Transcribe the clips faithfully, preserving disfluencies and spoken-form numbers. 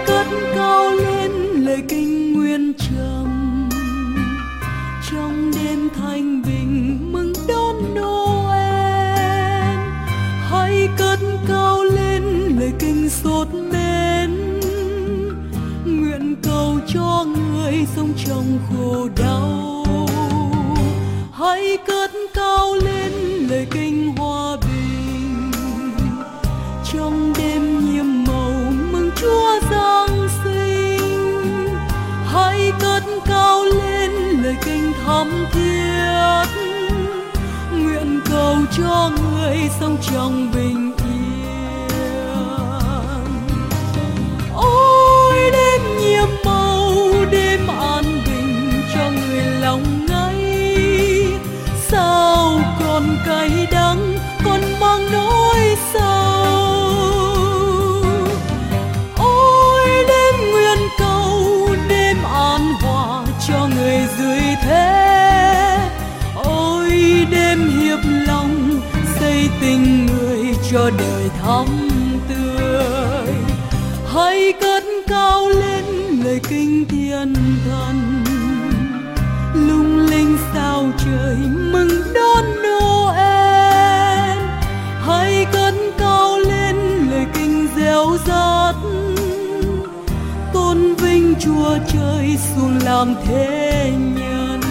cất cao lên lời kinh nguyên trầm, trong đêm thanh bình mừng đón Noel. Hãy cất cao lên lời kinh sốt mến, nguyện cầu cho người sống trong khổ đau. Hãy cất cao lên lời kinh hòa bình, trong đêm nhiệm màu mừng Chúa Giáng sinh. Hãy cất cao lên lời kinh thắm thiết, nguyện cầu cho người sống trong bình yên. Ôi đêm nhiệm màu, đêm an bình cho người lòng ngấy, sao còn cay đắng, còn mang nỗi sầu. Ôi đêm nguyện cầu, đêm an hòa cho người dưới thế. Ôi đêm hiệp lòng, xây tình người cho đời thắm tươi. Hãy cất cao lên lời kinh thiên thần, lung linh sao trời mừng đón Noel. Hãy cất cao lên lời kinh reo rát, tôn vinh Chúa trời xuống làm thế nhân.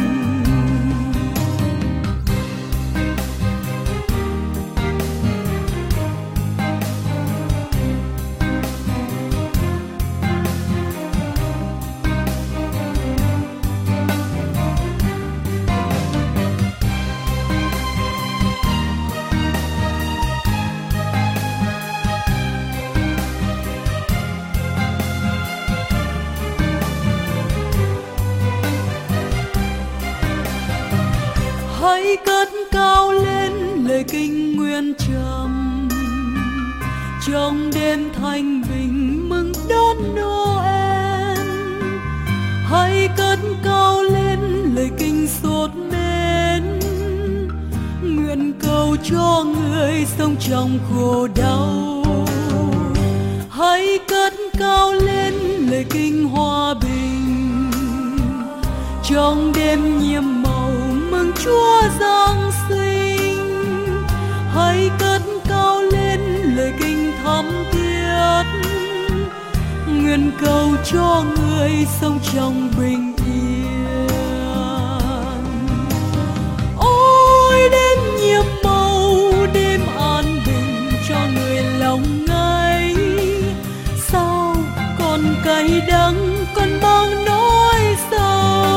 Hãy cất cao lên lời kinh nguyên trầm, trong đêm thanh bình mừng đón Noel. Hãy cất cao lên lời kinh sốt mến, nguyện cầu cho người sống trong khổ đau. Hãy cất cao lên lời kinh hòa bình, trong đêm nhiệm màu mừng Chúa Giáng sinh. Hãy cất cao lên lời kinh thắm thiết, nguyện cầu cho người sống trong bình yên. Ôi đêm nhiệm màu, đêm an bình cho người lòng ngấy, sao còn cay đắng, còn mang nỗi sầu.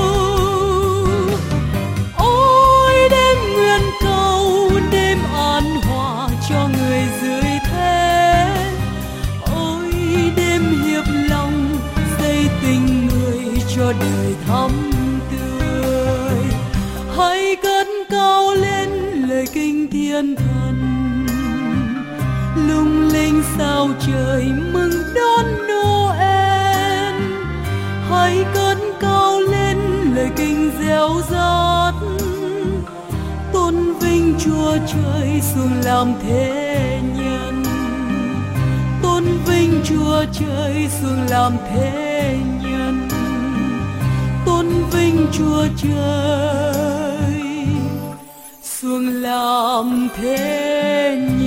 Cầu đêm an hòa cho người dưới thế. Ôi đêm hiệp lòng, xây tình người cho đời thắm tươi. Hãy cất cao lên lời kinh thiên thần, lung linh sao trời mừng đón Noel. Hãy cất cao lên lời kinh reo rát, tôn vinh Chúa trời xuống làm thế nhân. Tôn vinh Chúa trời xuống làm thế nhân. Tôn vinh Chúa trời xuống làm thế nhân.